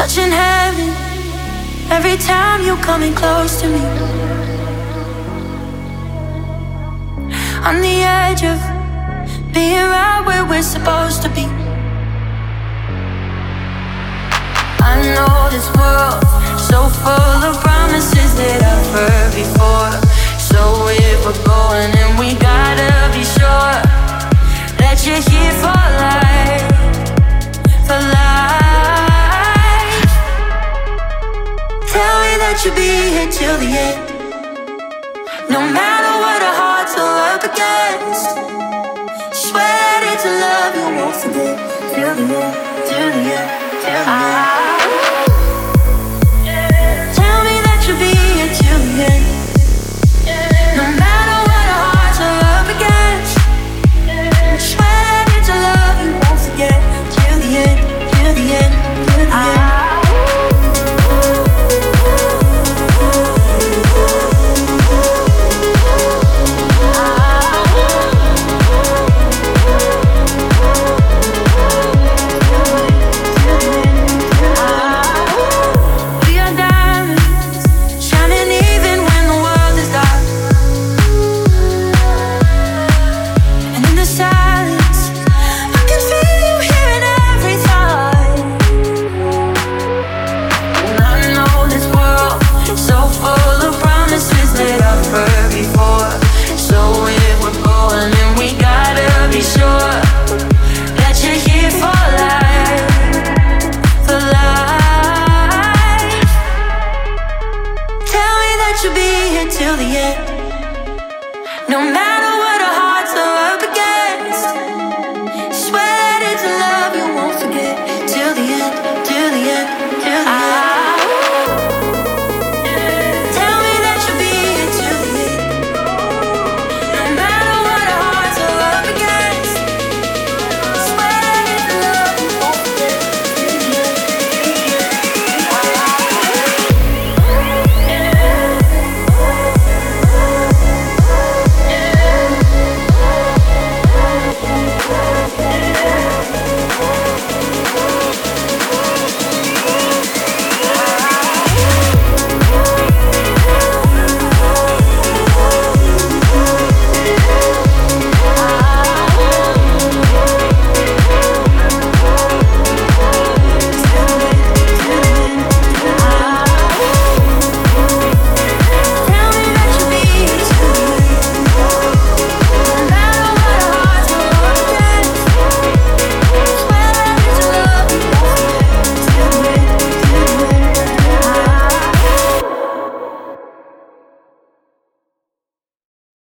touching heaven every time you coming close to me. On the edge of being right where we're supposed to be. I know this world so full of promises that I've heard before. So if we're going, then we gotta be sure that you're here for life, for life. Tell me that you'll be here till the end. No matter what our hearts are up against, swear it's a love you won't forget. Till the end, till the end, till the end.